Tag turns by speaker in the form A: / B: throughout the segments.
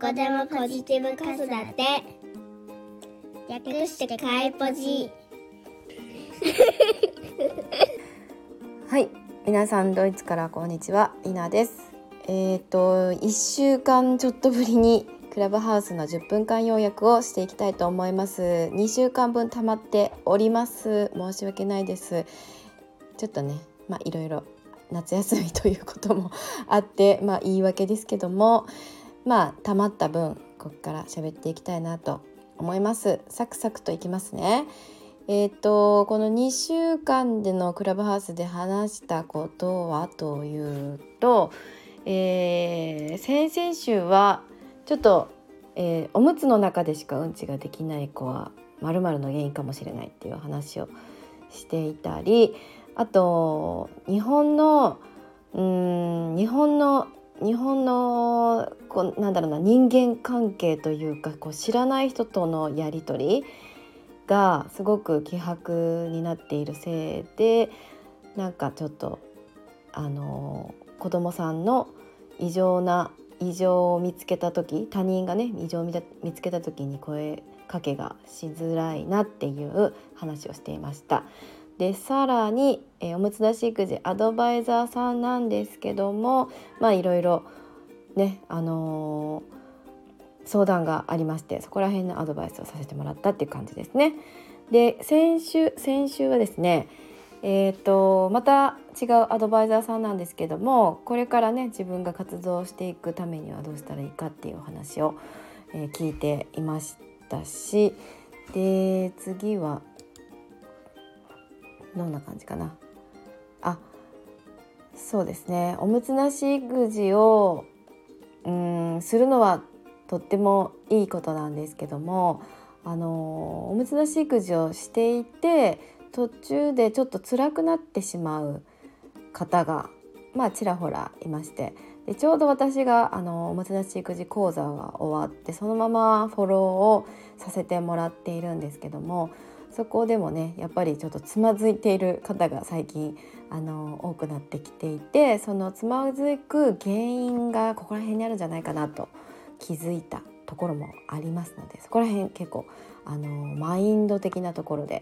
A: こでもポジティブ子育て、略してかいポジ。
B: はい、皆さんドイツからこんにちは、りなです。1週間ちょっとぶりにクラブハウスの10分間要約をしていきたいと思います。2週間分溜まっております。申し訳ないです。ちょっとね、いろいろ夏休みということもあって、言い訳ですけども、溜まった分ここから喋っていきたいなと思います。サクサクといきますね。この2週間でのクラブハウスで話したことはというと、先々週はちょっと、おむつの中でしかうんちができない子は〇〇の原因かもしれないっていう話をしていたり、あと日本の人間関係というか、知らない人とのやり取りがすごく希薄になっているせいで、ちょっと子供さんの異常を見つけた時、他人がね異常を見つけた時に声かけがしづらいなっていう話をしていました。でさらに、おむつ出し育児アドバイザーさんなんですけども、いろいろね相談がありまして、そこら辺のアドバイスをさせてもらったっていう感じですね。で先週はですね、また違うアドバイザーさんなんですけども、これからね自分が活動していくためにはどうしたらいいかっていうお話を、聞いていましたし、で次はどんな感じかな。そうですね、おむつなし育児をするのはとってもいいことなんですけども、おむつなし育児をしていて途中でちょっと辛くなってしまう方がちらほらいまして、でちょうど私がおむつなし育児講座が終わってそのままフォローをさせてもらっているんですけども、そこでもねやっぱりちょっとつまずいている方が最近多くなってきていて、そのつまずく原因がここら辺にあるんじゃないかなと気づいたところもありますので、そこら辺結構マインド的なところで、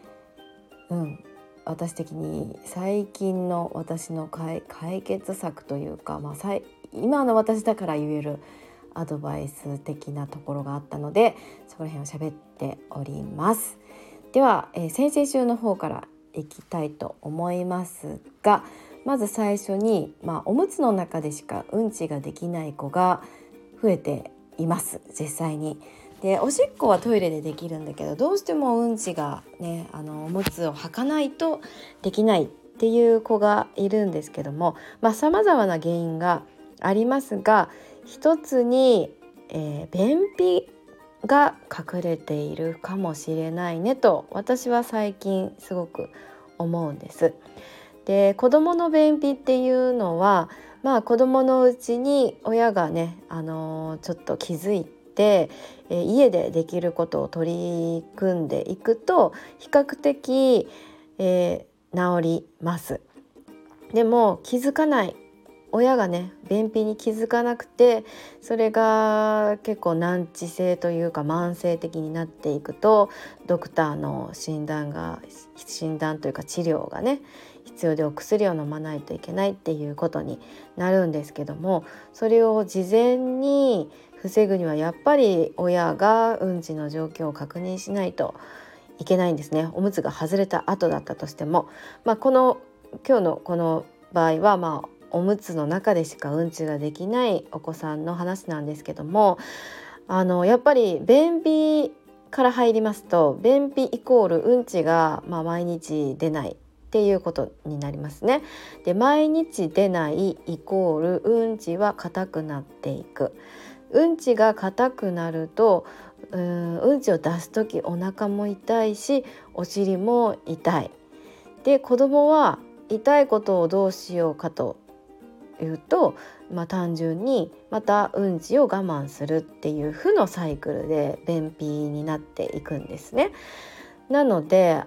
B: 私的に最近の私の解決策というか、今の私だから言えるアドバイス的なところがあったので、そこら辺を喋っております。では、先々週の方からいきたいと思いますが、まず最初に、おむつの中でしかうんちができない子が増えています。実際にでおしっこはトイレでできるんだけど、どうしてもうんちがねおむつを履かないとできないっていう子がいるんですけども、様々な原因がありますが、一つに、便秘が隠れているかもしれないねと私は最近すごく思うんです。で子どもの便秘っていうのは、子どものうちに親がね、ちょっと気づいて、家でできることを取り組んでいくと比較的、治ります。でも気づかない親がね便秘に気づかなくて、それが結構難治性というか慢性的になっていくと、ドクターの診断というか治療がね必要で、お薬を飲まないといけないっていうことになるんですけども、それを事前に防ぐにはやっぱり親がうんちの状況を確認しないといけないんですね。おむつが外れた後だったとしても、今日のこの場合はおむつの中でしかうんちができないお子さんの話なんですけども、やっぱり便秘から入りますと、便秘イコールうんちが毎日出ないっていうことになりますね。で毎日出ないイコールうんちは硬くなっていく。うんちが硬くなるとうんちを出す時お腹も痛いしお尻も痛い。で子供は痛いことをどうしようかというと、単純にまたうんちを我慢するっていう負のサイクルで便秘になっていくんですね。なので、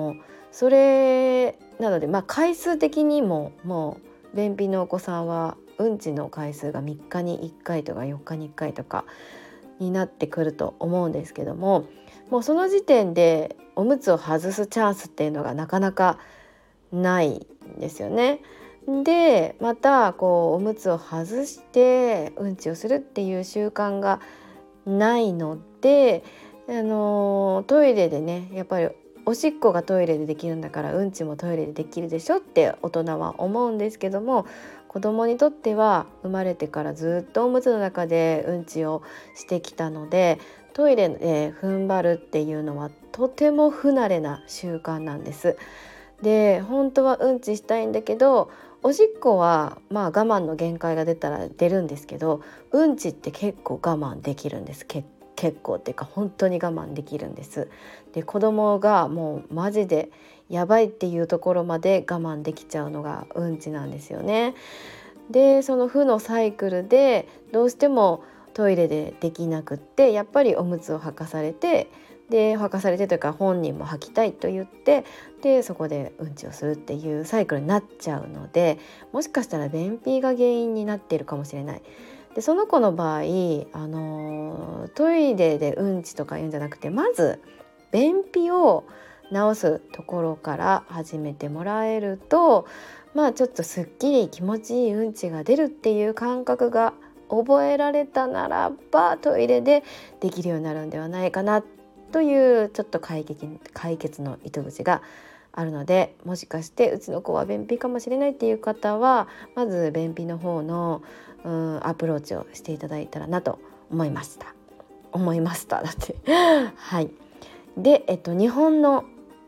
B: 回数的にももう便秘のお子さんはうんちの回数が3日に1回とか4日に1回とかになってくると思うんですけども、もうその時点でおむつを外すチャンスっていうのがなかなかないんですよね。でまたこうおむつを外してうんちをするっていう習慣がないので、トイレでねやっぱりおしっこがトイレでできるんだからうんちもトイレでできるでしょって大人は思うんですけども、子供にとっては生まれてからずっとおむつの中でうんちをしてきたので、トイレで踏ん張るっていうのはとても不慣れな習慣なんです。で本当はうんちしたいんだけど、おしっこはまあ我慢の限界が出たら出るんですけど、うんちって結構我慢できるんです。結構っていうか本当に我慢できるんです。で子供がもうマジでやばいっていうところまで我慢できちゃうのがうんちなんですよね。でその負のサイクルでどうしてもトイレでできなくって、やっぱりおむつを履かされて、で履かされてというか本人も履きたいと言って、でそこでうんちをするっていうサイクルになっちゃうので、もしかしたら便秘が原因になっているかもしれない。でその子の場合、トイレでうんちとか言うんじゃなくて、まず便秘を治すところから始めてもらえると、まあちょっとすっきり気持ちいいうんちが出るっていう感覚が覚えられたならば、トイレでできるようになるんではないかなというちょっと解決の糸口があるので、もしかしてうちの子は便秘かもしれないっていう方は、まず便秘の方のアプローチをしていただいたらなと思いましただってはい。で、日本の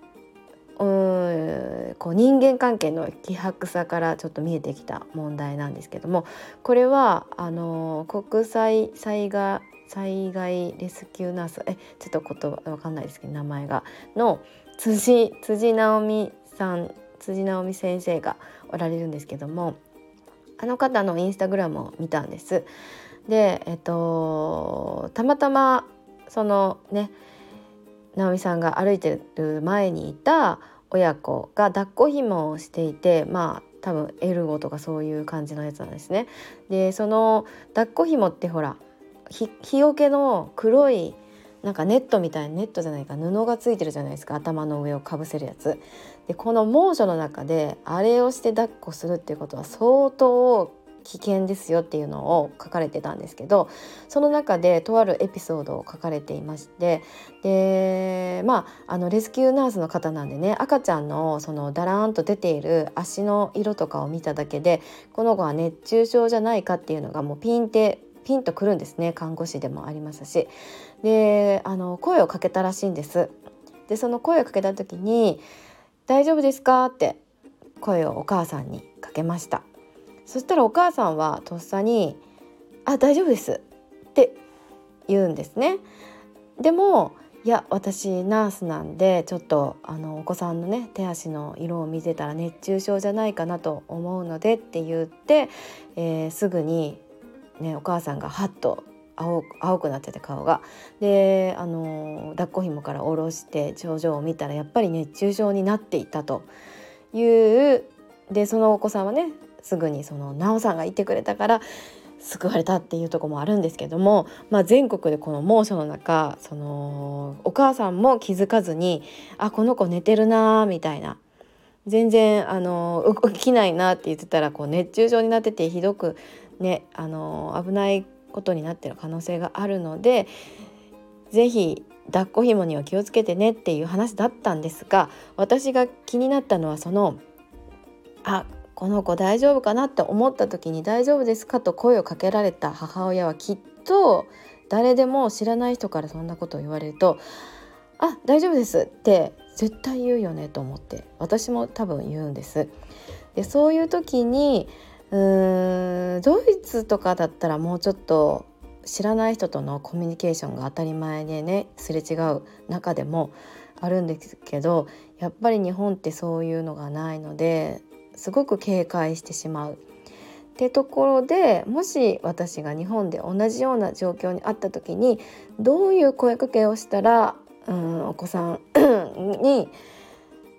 B: こう人間関係の希薄さからちょっと見えてきた問題なんですけども、これは国際災害レスキューナースちょっと言葉わかんないですけど名前がの辻直美先生がおられるんですけども、あの方のインスタグラムを見たんです。で、たまたまそのね直美さんが歩いてる前にいた親子が抱っこ紐をしていて、まあ多分エルゴとかそういう感じのやつなんですね。でその抱っこ紐ってほら日よけの黒いなんかネットみたいな、ネットじゃないか布がついてるじゃないですか、頭の上をかぶせるやつで、この猛暑の中であれをして抱っこするっていうことは相当危険ですよっていうのを書かれてたんですけど、その中でとあるエピソードを書かれていまして、でレスキューナースの方なんでね、赤ちゃんのそのだらーんと出ている足の色とかを見ただけで、この子は熱中症じゃないかっていうのがもうピンとくるんですね。看護師でもありますし、で声をかけたらしいんです。でその声をかけた時に大丈夫ですかって声をお母さんにかけました。そしたらお母さんはとっさに大丈夫ですって言うんですね。でもいや私ナースなんでちょっとお子さんのね手足の色を見てたら熱中症じゃないかなと思うのでって言って、すぐにねお母さんがハッと青くなってて顔がで抱っこ紐から下ろして症状を見たらやっぱり熱中症になっていたというで、そのお子さんはねすぐにそのなおさんがいてくれたから救われたっていうところもあるんですけども、全国でこの猛暑の中そのお母さんも気づかずにこの子寝てるなみたいな、全然動きないなって言ってたらこう熱中症になっててひどくね危ないことになっている可能性があるので、ぜひ抱っこ紐には気をつけてねっていう話だったんですが、私が気になったのはそのこの子大丈夫かなって思った時に大丈夫ですかと声をかけられた母親はきっと誰でも知らない人からそんなことを言われると大丈夫ですって絶対言うよねと思って、私も多分言うんです。でそういう時にドイツとかだったらもうちょっと知らない人とのコミュニケーションが当たり前でねすれ違う中でもあるんですけど、やっぱり日本ってそういうのがないのですごく警戒してしまうってところで、もし私が日本で同じような状況にあった時にどういう声かけをしたらお子さんに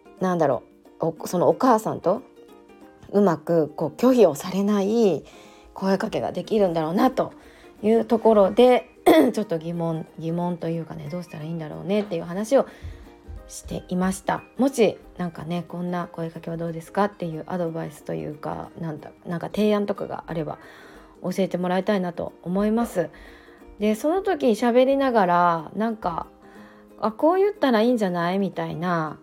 B: そのお母さんとうまくこう拒否をされない声かけができるんだろうなというところでちょっと疑問というかね、どうしたらいいんだろうねっていう話をしていました。もしなんかね、こんな声かけはどうですかっていうアドバイスというか、なんか提案とかがあれば教えてもらいたいなと思います。でその時喋りながらなんかこう言ったらいいんじゃないみたいな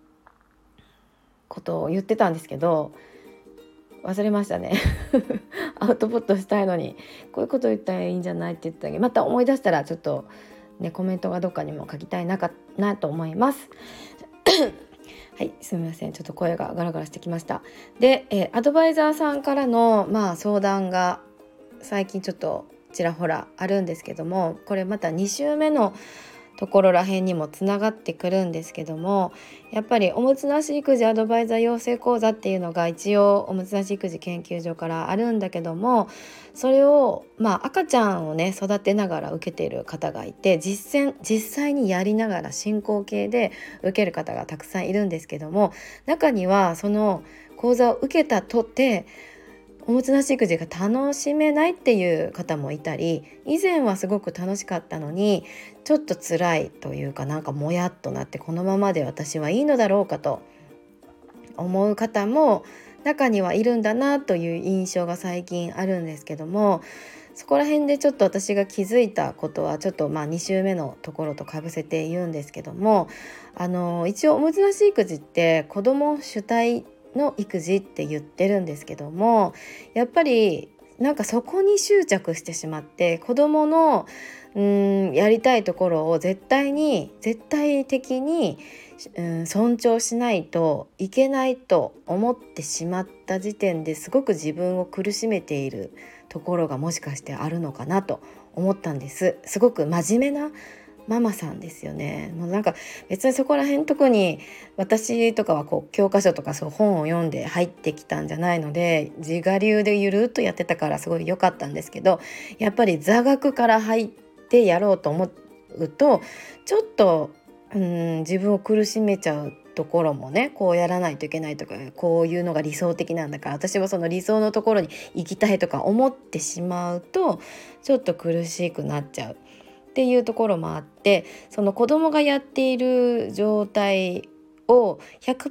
B: ことを言ってたんですけど、忘れましたねアウトプットしたいのにこういうこと言ったらいいんじゃないって言ったけど、また思い出したらちょっとねコメントがどっかにも書きたいなと思いますはい、すみません、ちょっと声がガラガラしてきました。で、アドバイザーさんからの、相談が最近ちょっとちらほらあるんですけども、これまた2週目のところらへんにもつながってくるんですけども、やっぱりおむつなし育児アドバイザー養成講座っていうのが一応おむつなし育児研究所からあるんだけども、それを赤ちゃんをね育てながら受けている方がいて、実際にやりながら進行形で受ける方がたくさんいるんですけども、中にはその講座を受けたとておむつなし育児が楽しめないっていう方もいたり、以前はすごく楽しかったのにちょっと辛いというか、なんかもやっとなって、このままで私はいいのだろうかと思う方も中にはいるんだなという印象が最近あるんですけども、そこら辺でちょっと私が気づいたことはちょっと2週目のところとかぶせて言うんですけども、一応おむつなし育児って子ども主体の育児って言ってるんですけども、やっぱりなんかそこに執着してしまって、子どものやりたいところを絶対的に尊重しないといけないと思ってしまった時点ですごく自分を苦しめているところがもしかしてあるのかなと思ったんです。すごく真面目なママさんですよね。もうなんか別にそこら辺、特に私とかは教科書とか本を読んで入ってきたんじゃないので、自我流でゆるっとやってたからすごい良かったんですけど、やっぱり座学から入ってやろうと思うとちょっと自分を苦しめちゃうところもね、こうやらないといけないとか、こういうのが理想的なんだから私はその理想のところに行きたいとか思ってしまうとちょっと苦しくなっちゃうっていうところもあって、その子供がやっている状態を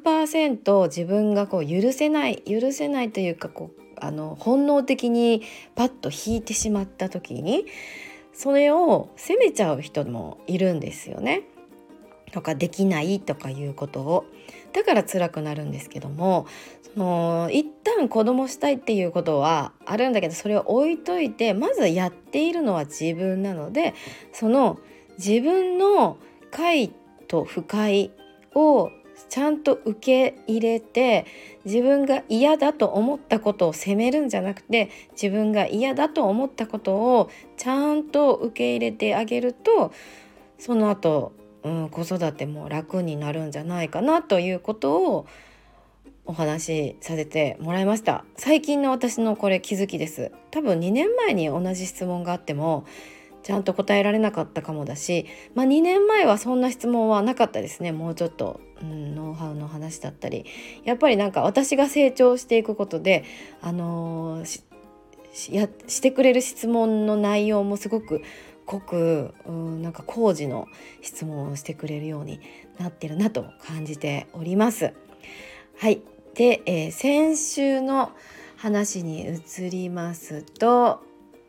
B: 100% 自分が許せないというか、本能的にパッと引いてしまった時にそれを責めちゃう人もいるんですよね。とかできないとかいうことを、だから辛くなるんですけども、一旦子供したいっていうことはあるんだけど、それを置いといてまずやっているのは自分なので、その自分の快と不快をちゃんと受け入れて、自分が嫌だと思ったことを責めるんじゃなくて、自分が嫌だと思ったことをちゃんと受け入れてあげると、その後子育ても楽になるんじゃないかなということをお話しさせてもらいました。最近の私のこれ気づきです。多分2年前に同じ質問があってもちゃんと答えられなかったかもだし、2年前はそんな質問はなかったですね。もうちょっとノウハウの話だったり、やっぱりなんか私が成長していくことでしてくれる質問の内容もすごく濃くなんか工事の質問をしてくれるようになってるなと感じております。はい。で、先週の話に移りますと、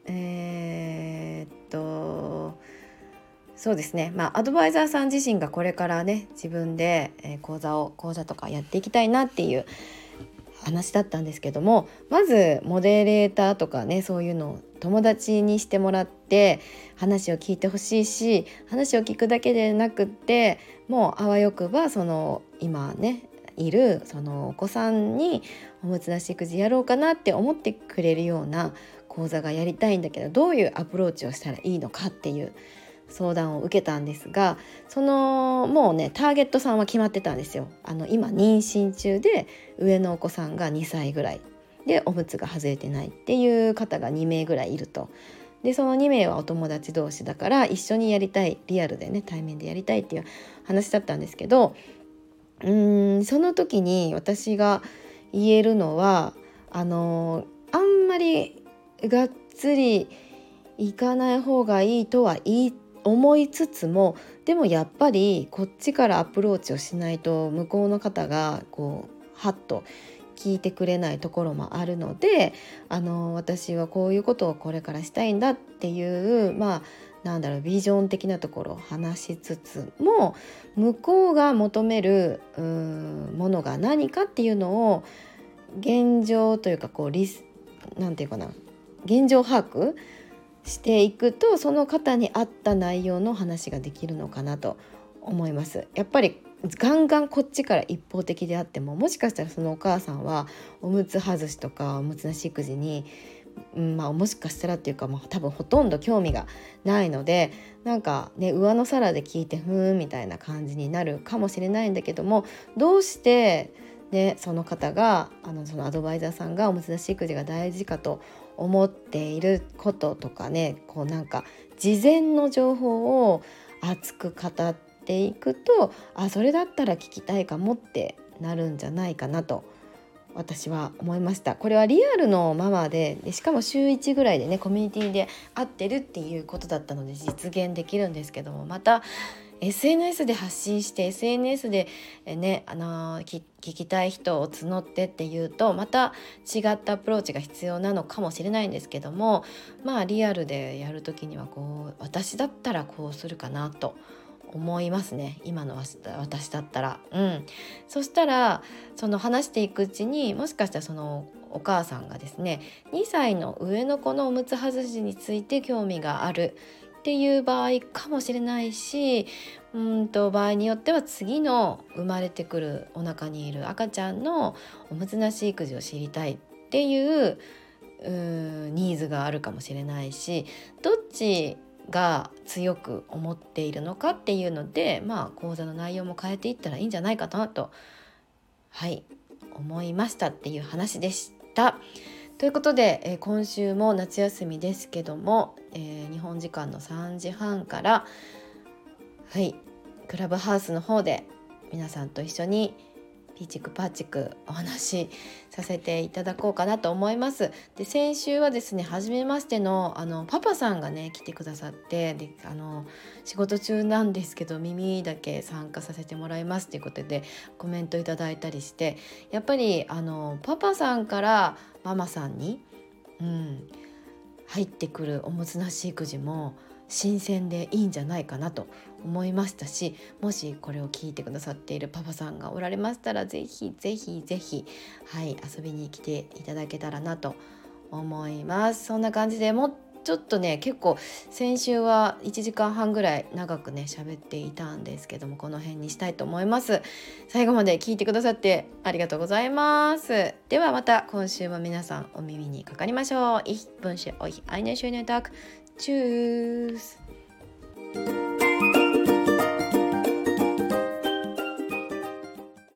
B: そうですね、アドバイザーさん自身がこれからね自分で、講座とかやっていきたいなっていう話だったんですけども、まずモデレーターとかね、そういうのを友達にしてもらって話を聞いてほしいし、話を聞くだけでなくって、もうあわよくばその今ねいるそのお子さんにおむつなし育児やろうかなって思ってくれるような講座がやりたいんだけど、どういうアプローチをしたらいいのかっていう相談を受けたんですが、もうねターゲットさんは決まってたんですよ。今妊娠中で上のお子さんが2歳ぐらいでおむつが外れてないっていう方が2名ぐらいいると。でその2名はお友達同士だから一緒にやりたい、リアルでね対面でやりたいっていう話だったんですけど、その時に私が言えるのはあんまりがっつりいかない方がいいとは思いつつも、でもやっぱりこっちからアプローチをしないと向こうの方がこうハッと聞いてくれないところもあるので、私はこういうことをこれからしたいんだっていうビジョン的なところを話しつつも、向こうが求めるものが何かっていうのを現状というかなんていうかな、現状把握していくと、その方に合った内容の話ができるのかなと思います。やっぱりガンガンこっちから一方的であっても、もしかしたらそのお母さんはおむつ外しとかおむつなし育児に、もしかしたらっていうか、多分ほとんど興味がないので、なんかね上の空で聞いてふーんみたいな感じになるかもしれないんだけども、どうしてねその方がそのアドバイザーさんがおむつなし育児が大事かと思っていることとかね、なんか事前の情報を熱く語っていくと、それだったら聞きたいかもってなるんじゃないかなと私は思いました。これはリアルのママで、しかも週1ぐらいでねコミュニティで会ってるっていうことだったので実現できるんですけども、また SNS で発信して SNS でね、聞きたい人を募ってっていうと、また違ったアプローチが必要なのかもしれないんですけども、リアルでやるときには私だったらこうするかなと思いますね。今の私だったら、そしたらその話していくうちに、もしかしたらそのお母さんがですね、2歳の上の子のおむつ外しについて興味があるっていう場合かもしれないし、場合によっては次の生まれてくるお腹にいる赤ちゃんのおむつなし育児を知りたいっていうニーズがあるかもしれないし、どっちが強く思っているのかっていうので、講座の内容も変えていったらいいんじゃないかなと思いましたっていう話でした。ということで、今週も夏休みですけども、日本時間の3時半からクラブハウスの方で皆さんと一緒にピーチクパーチクお話しさせていただこうかなと思います。で、先週はですね初めましてのパパさんがね来てくださって、で仕事中なんですけど耳だけ参加させてもらいますということでコメントいただいたりして、やっぱりパパさんからママさんに、入ってくるおむつなし育児も新鮮でいいんじゃないかなと思いましたし、もしこれを聞いてくださっているパパさんがおられましたら、ぜひぜひぜひ遊びに来ていただけたらなと思います。そんな感じでもうちょっとね、結構先週は1時間半ぐらい長くね喋っていたんですけども、この辺にしたいと思います。最後まで聞いてくださってありがとうございます。ではまた今週も皆さんお耳にかかりましょう。Ich wünsche euch eine schöne Tag. Tschüss.